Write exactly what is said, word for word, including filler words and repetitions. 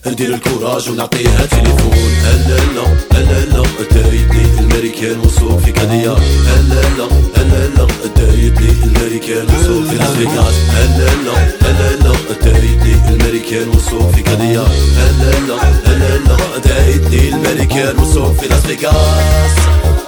ندير الكوراج ونعطيها تليفون. هلا لا هلا لا دايتني الامريكان وسوق في كاديا. هلا لا هلا لا دايتني الامريكان وسوق في لاس فيغاس. هلا لا هلا لا دايتني الامريكان وسوق في كاديا. هلا لا هلا لا دايتني الامريكان وسوق في لاس فيغاس.